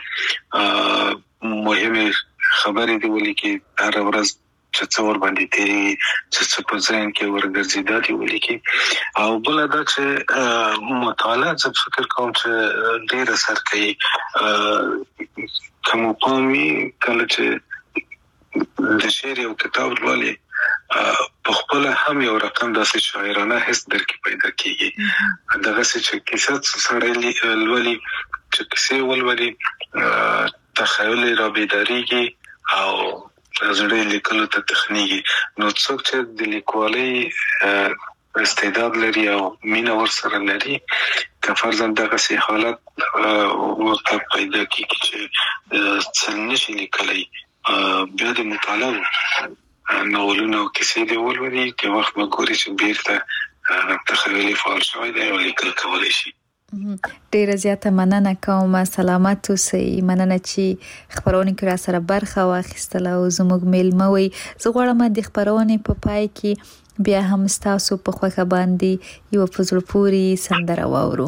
مهمې خبرې دې ولیکي، هره ورځ چې څه ورباندې تېرېږي، چې څه په ذهن کې ورګرځي دا دې ولیکي. او بله دا چې مطالعه زه فکر کوم چې ډېر اثر کوي. که مو پام وي کله چې د شعر یو کتاب لولي په خپله هم یو رقم داسې شاعرانه حس درکې پیدا کېږي. دغسې چې کیسه سړی لولي، چې کیسې ولولي تخیل یې رابیدارېږي او زړه لیکلو ته تخنیږي. نو څوک چې د لیکوالۍ استعداد لري او مینه ورسره لري، که فرضاً دغسې حالت ورته پیدا کېږي چې څه نشي لیکلی، بیا د مطالعه ناولونه او کیسې دې ولولي، که وخت به ګوري چې بیرته تخیل فعال شوی دی او لیکل کولی شي. ډیره زیاته مننه کوم، سلامت اوسئ. مننه چې خبرونه کې را سره برخه واخیستله او زموږ میلمه وئ. زه غواړم د خبرونې په پای کې بیا هم ستاسو په خوښه باندې یوه په زړه پورې سندره واورو.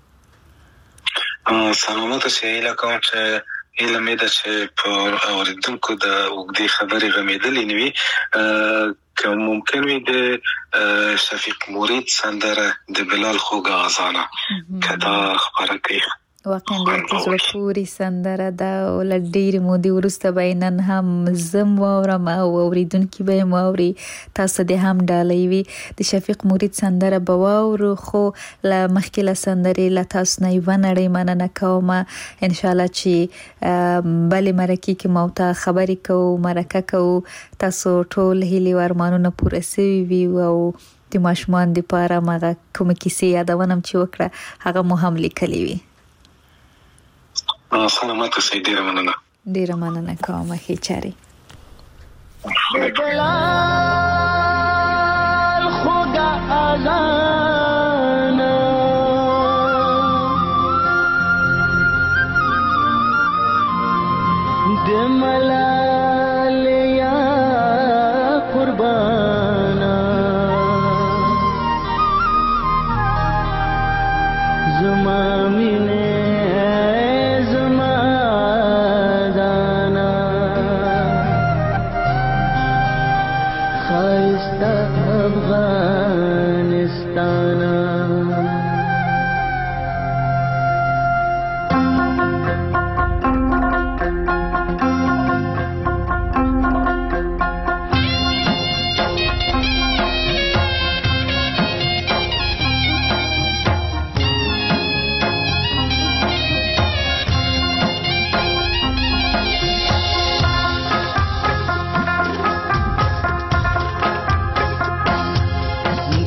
سلامت اوسئ. هیله کوم چې هیله مې ده چې په اورېدونکو د اوږدې خبرې غمېدلې نه وي. که ممکن وي د شفیق مرید سندره د بلال خوږه غزانه که دا خبره کوي. واقعا ډېر په زړه پورې سندره ده او له ډېرې مودې وروسته به نن هم زه م واورم او اورېدونکي به یې واوري، تاسو دې هم ډالۍ وي. د شفیق مرید سندره به واورو، خو له مخکې له سندرې له تاسو نه یوه نړۍ مننه کوم. انشاءالله چې بلې مرکې کې مو ته خبرې کوو، مرکه کوو، تاسو ټول هیلې او ارمانونه پوره سوي وي او د ماشومان دپاره هغه کومې کیسې یادونه م چې وکړه هغه مو هم لیکلې وي. سلامت اوسئ. ډېره مننه. ډېره مننه کوم. ښې چارې. د بلال خوږه اذانه د ملالیا قربانه زما مینه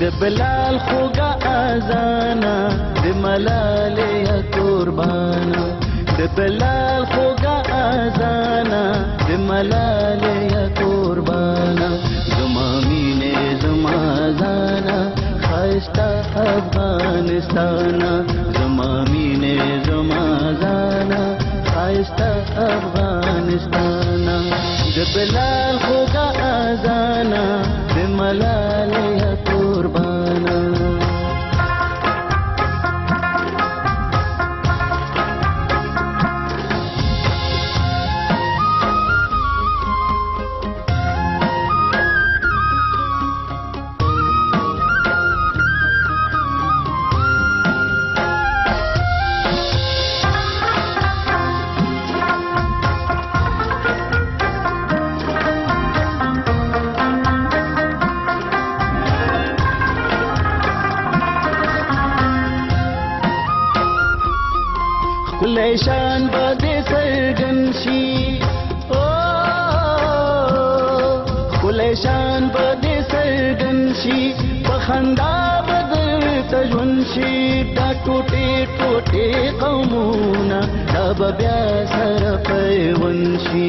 د بلال خوږه اذانا د ملالې قربانا د بلال خوږه اذانا د ملالې قربانا زما مینې زما زانا خایسته افغانستانا زما مینې زما زانا خایسته افغانستانا د بلال خوږه اذانا د ملالې قربانا شان بده سرګن شي او خله شان بده سرګن شي په خندا بدر تجون شي دا ټوټه ټوټه قومونه دا بیا سره پیون شي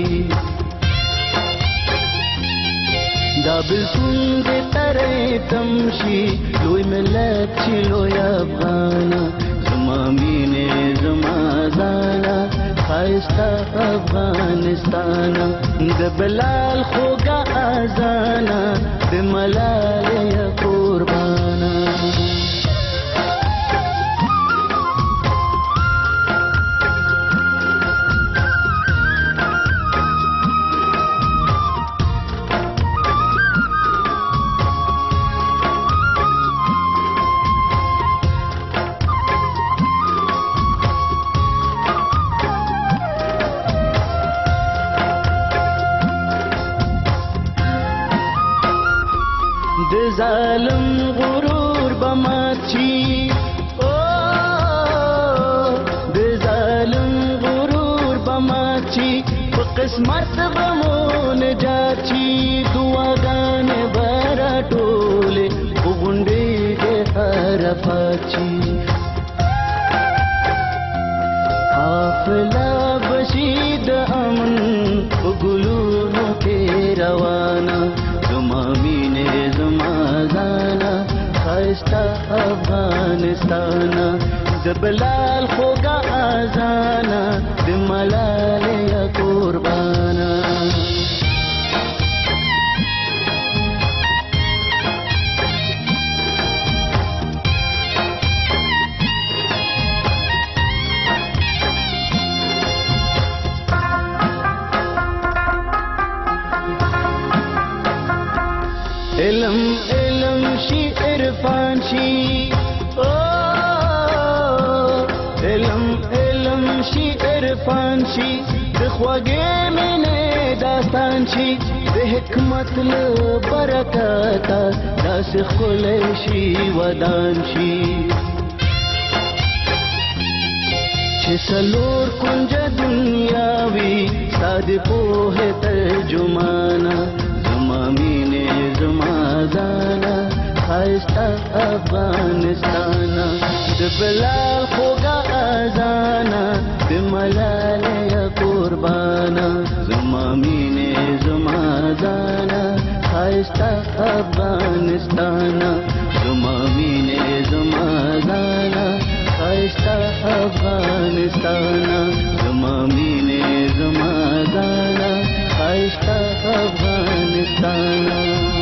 دا بلسون دې ترې تم شي لوی ملت چې لوی افغان زما مینې زما زانا خایسته افغانستانا د بلال خوږه اذانا د ملالې قربانا ظالم غرور بماچی او د ظالم غرور بماچی په قسمت بمون جاچی دعاګان برا ټوله وګونډې دې حرفاچی حافلا بشید امن وګلونو کې روانه زما مینې زما زانا خایسته افغانستانا د بلال خوږه اذانا د ملالې قربانا علم علم شي عرفان شي او علم علم شي عرفان شي د خوږې مینې داستان شي د حکمت له برکته داسې ښکلی شي ودان شي چې څلور کونجه دنیا وي ستا د پوهې ترجمانه زما مینې زما زانا خایسته افغانستانا د بلال خوږه اذانا د ملالې قربانا زما مینې زما زانا خایسته افغانستانا زما مینې زما زانا خایسته افغانستانا زما مینې زما زانا خایسته افغانستانا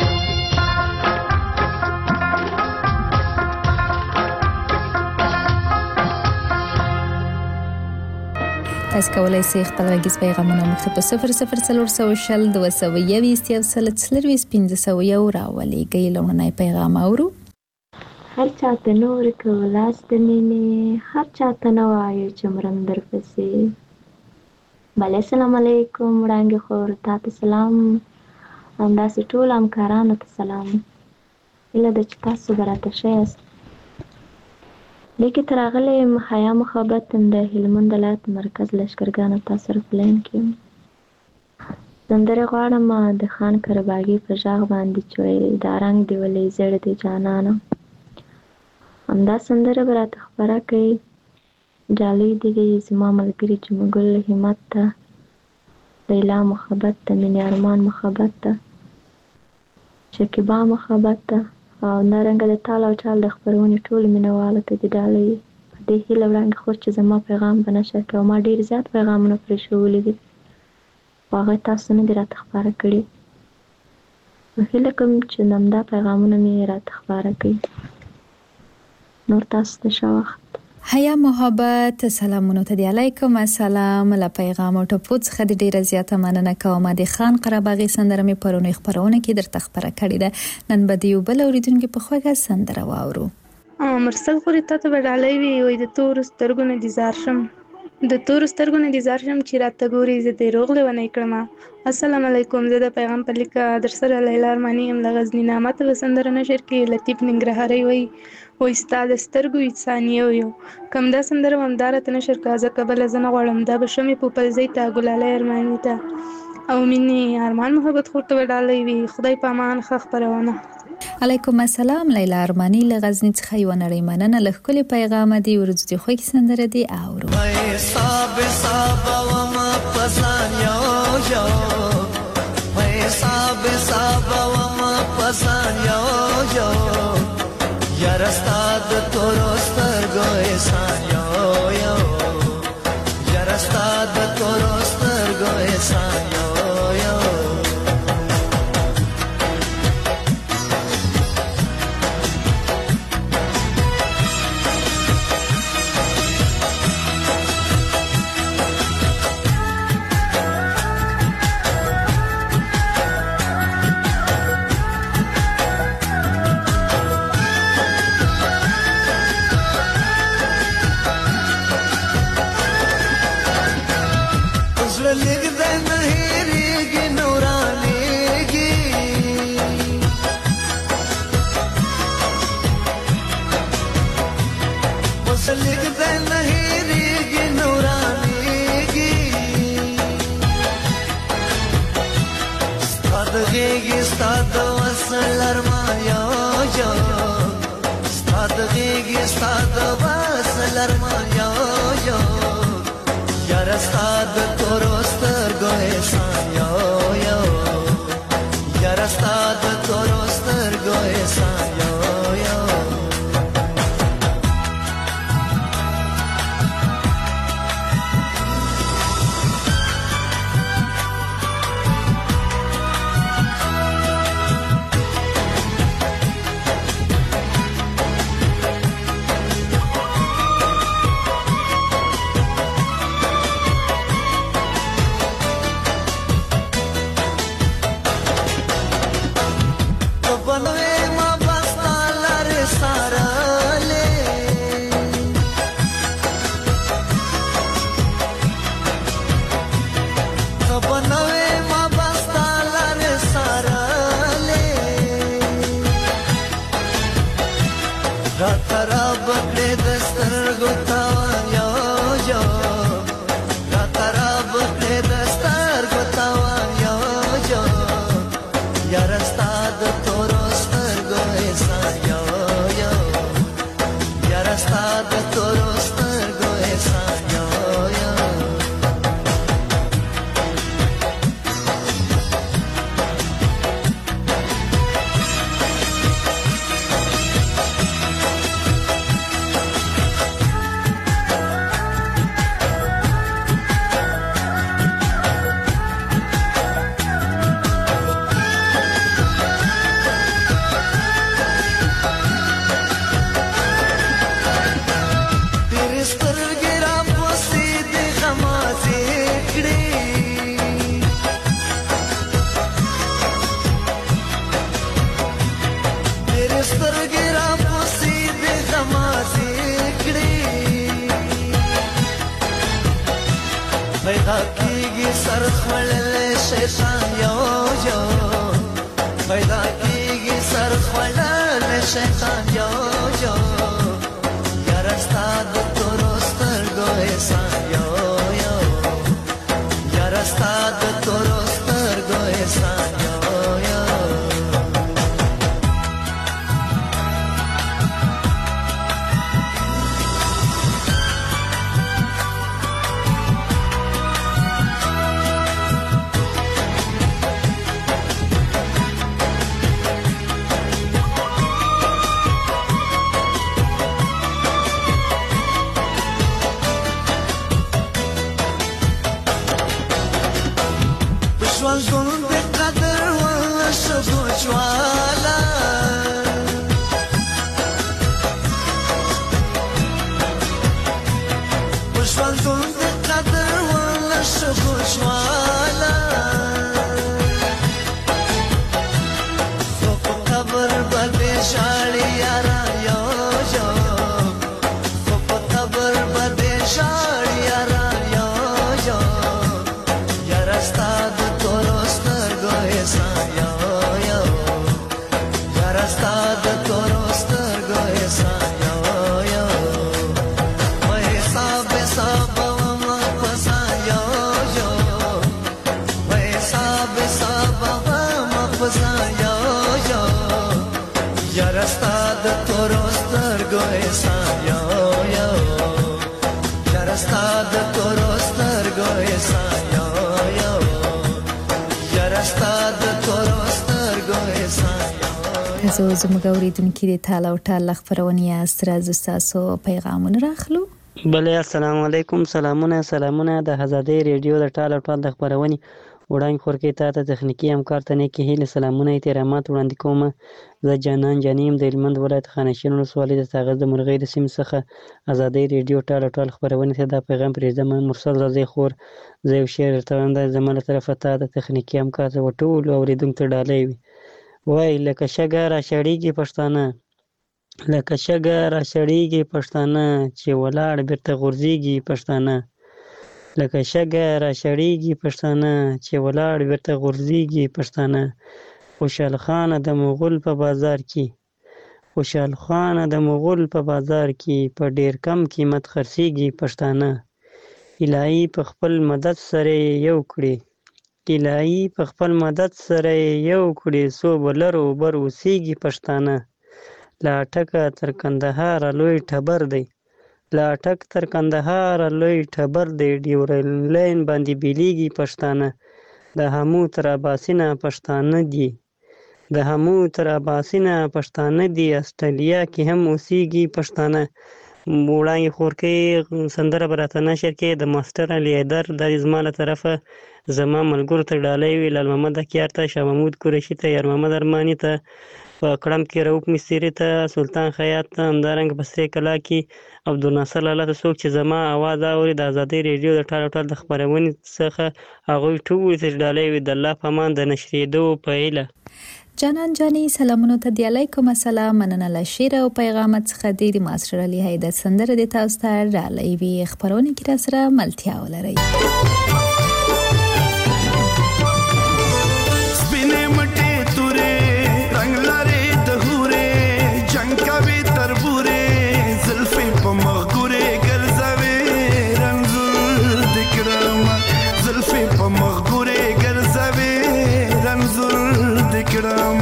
تاسو کولای شئ خپل غږیز پیغامونه موږ ته په صفر صفر څلور سوه شل دوه سوه یویشت یو سل څلرویشت پنځه سوه یو راولېږئ. لومړنی پیغام اورو. هر چاته نور که ولاس د مینې هر چاته نه وایو چې مرم درپسې. بله السلام علیکم وړانګې خور تا ته سلام همداسې ټولو همکارانو ته سلام. هیله ده چې تاسو به راته ښه یاست. لیکې تر راغلی یم حیا مخابط د هلمند ولایت مرکز لښکرګانو تاسو سره په لاین کې یم. سندره غواړم د خان کرباغي په ژغ باندې چې وایي دا رنګ دی ولې زړ دی جانانه. همدا سندره به راته خپره کړئ. ډالۍ دې وي زما ملګري جمګل همت ته، لیلا محبت ته، مینې ارمان محبت ته، شکیبا محبت ته، او همدارنګه د تال او ټال د خپرونې ټولو مینهوالو ته دې ډالۍ په دې هیله وړاندې خور چې زما پیغام به نشر کړي او ما ډېر زیات پیغامونه پرېښولي دي خو هغه تاسو نه دي راته خپاره کړي. نو هیله کوم چې همدا پیغامونه مې راته خپاره کړي. نور تاسو ته ښه وخت. حیا محبت سلامونه ته دی. علیکم السلام. له پیغام او ټپو څخه د ډیره زیاته مننه کوم. د خان قرباغي سندره مې پرونی خبرونه کې درته خبره کړې ده. نن به دی بل اوریدونکو په خوګه سندره واورو. مرسل خوري ته ته ډالۍ وی وي د تور سترګو نه دزار شم، د تور سترګو نه دزار شم چې راته ګوري زه دې روغ لونی کړم. السلام علیکم. زه د پیغام په لیکه در سره لیلا ارمانی ام لغزنی نامه ته سندره نشر کې لطیف ننګرهاري وي و استاد سترګو انسانیو یو کم دا سندره ومدار ته نشر کا ځکه بل زنه غړم دا بشمې په پلزې ته ګلاله ارمانی ته او مینې ارمان محبت خورته ډالۍ وی. خدای پامان خخ پرونه. علیکم السلام. لیلا ارمانی له غزنی څخه یو نړۍ مننه له خپل پیغام دی ورځ دی خو کی سندره دی اورو. حساب حساب و ما پسان یو یو حساب حساب و ما پسان یو یو یار استاد تورستر گو احسان یو یو یار استاد تورستر گو احسان یو یو یو یار استاد تورسترګو احسان یو یو یار استاد تورسترګو احسان یو یو یار استاد تورسترګو احسان زه زموږ اوریدونکو د تاله او ټال خبرونه استراز تاسو پیغامونه راخلو. بله السلام علیکم. سلامونه سلامونه د آزادۍ ریډیو د ټال او ټال د خبرونه وړاندې خورکې ته ته تخنیکی همکار ته نه کې هیله سلامونه احترامات وړاندې کوم. زه جانان جانیم د هلمند ولایت خانشین ولسوالۍ د ساغر د مرغۍ د سیمې څخه آزادۍ ریډیو ټال او ټال خبرونه ته دا پیغام پرېږدم. مرسل رضی خور زه یو شعر درته وایم، دا زما له طرفه ته د تخنیکي همکار ته ټولو اورېدونکو ته ډالۍ وي. وای لکه شګه را شړېږي پښتانه، لکه شګه را شړېږي پښتانه چې ولاړ بیرته غورځېږي پښتانه، لکه شګه را شړېږي پښتانه چې ولاړ بیرته غورځېږي پښتانه. خوشحال خان د مغول په بازار کې، خوشحال خان د مغول په بازار کې په ډېر کم قیمت خرڅېږي پښتانه. الهي په خپل مدد سره یو کړي، الهي په خپل مدد سره یو کړي څو بلر اوبر اوسېږي پښتانه. لا ټکه تر کندهار لوی ټبر دی، لا ټک تر کندهار لوی ټبر دی، ډیورن لاین باندې بیلیږي پښتانه. د همو تر اباسینه پښتانه دي، د همو تر اباسینه پښتانه دي، استرالیا کې هم اوسېږي پښتانه. وړاندې خورکې سندره به راته نشر کې د ماسټر علي حیدر دا زما له طرفه زما ملګرو ته ډالۍ وي، لال محمد اکیار ته، شاه محمود قریشي ته، یار محمد ارماني ته، په کړم کې رؤف مستري ته، سلطان خیاط ته، همدارنګه په سرې کلا کې عبدالناصر لالا ته. څوک چې زما اواز اوري د آزادۍ ریډیو د ټال او ټال د خپرونې څخه هغوی ټولو ته ډالۍ وي د الله په امان د نشرېدو په هیله. جانان جانی سلامونو ته دی علیکم السلام. مننه له شعر او پیغامات څخه د ماسټر علي حیدر سندره د تاسو ته ډالۍ وي. خبرونه کې را سره ملتیا ولرئ. سپینې مټې تورې رنگ لري د هورې جنگ کوي تربورې زلفې په مغګورې ګرځوي رنځور د کرم زلفې په مغګورې ګرځوي رنځور د کرم.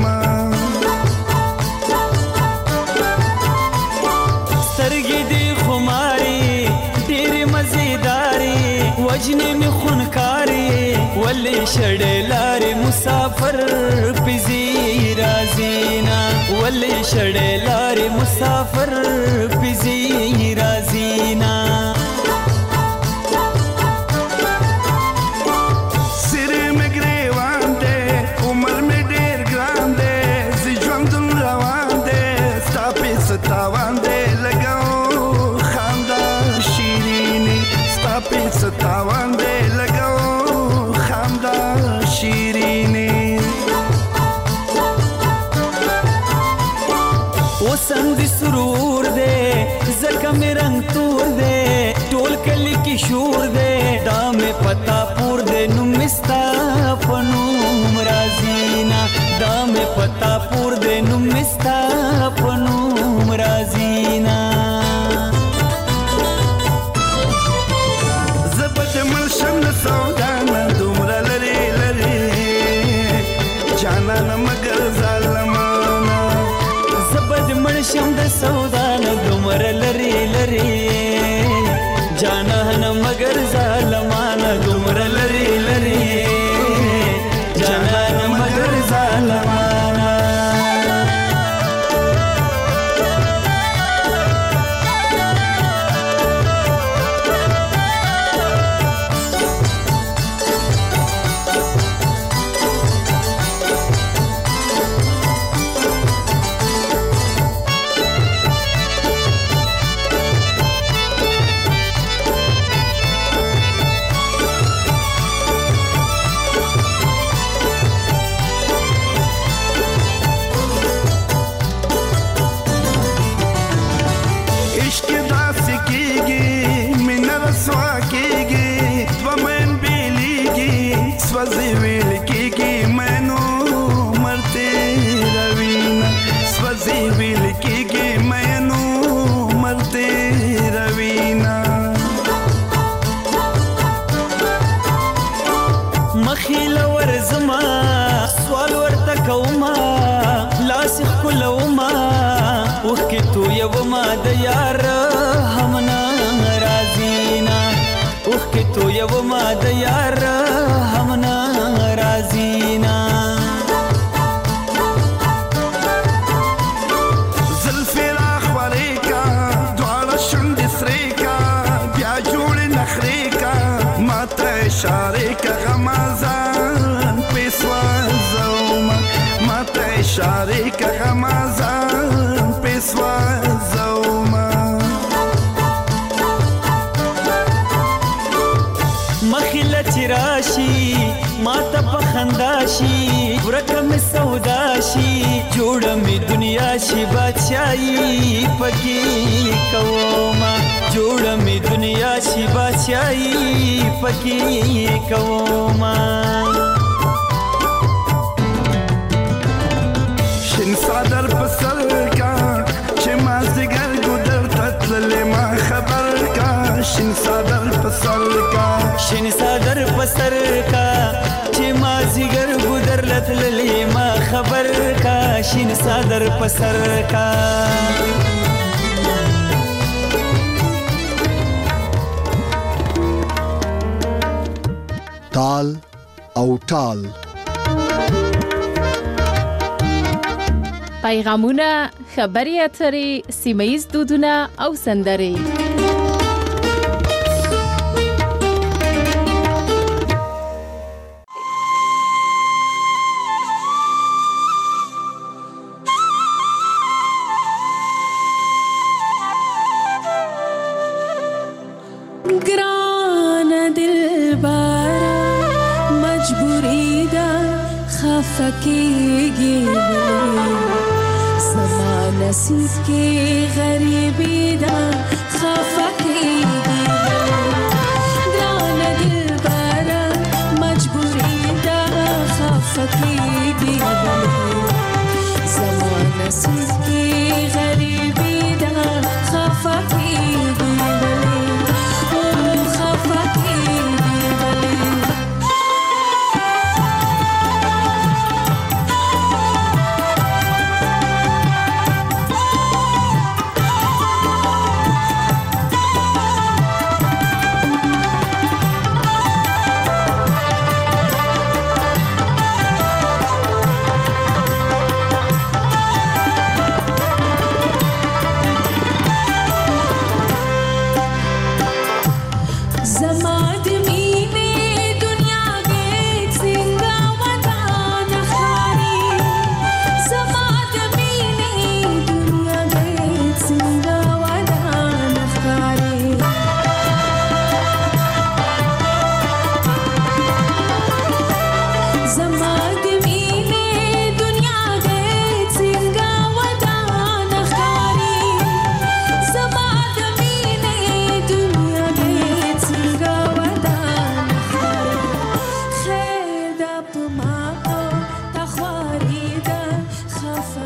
سترګې دې خماري ډېرې مزېداري وجنې مې خونکاري ولې شړې لارې مسافر پزي رازینا ولې شړې لارې مسافر پزي رازینا. سره مې ګریوان دې عمر مې ډېر ګران دې زه ژوندون روان دې ستا په ستاوان دې لګاو خندا شیریني ستا په ستاوان دې لګاو خندا شیریني. وسم دې سرور دې زکه مې رنگ تور دې ټول کلی کې شور دې دا مې پتا پور دې نو مستا پنوم رازینا دا مې پتا پور دې نو مستا پنوم رازینا. زبد ملشم د سودانا دومره لري لري جانان مگر ظالمانا زبد ملشم د سودانا دومره لري لري جانان مگر ظالمانا دومره لري لري جانان مگر ظالمانا. اوخ کې تو یو ما د یار هم ناراضینا اوخ کې تو یو ما د یار هم ناراضینا زلفی را خوری کا دوارا شند سری کا بیا جوڑ نخری کا ماتا اشاره کا غمازان پیسوا زوما ماتا اشاره کا غمازان پیسوا زوما مخیل چراشی ماتا پخنداشی ورکم سوداشی جوڑا می دنیا شی بادشاہی پکی کوما جوڑا می دنیا شی بادشاہی پکی کوما شن صادر پسر کا چه مازدگر گودر تطلل ما خبر کا شن صادر پسر کا شن صادر پسر کا چه مازدگر گودر لطلل ما خبر کا شن صادر پسر کا تال او ټال پیغامونه، خبري اترې، سیمه ییز دودونه او سندرې. ګران دلبره مجبوری ده خفه کېږي زما نصیب کې غریبي ده خفه کېږي ګران دلبره مجبوری ده خفه کېږي زما نصیب کې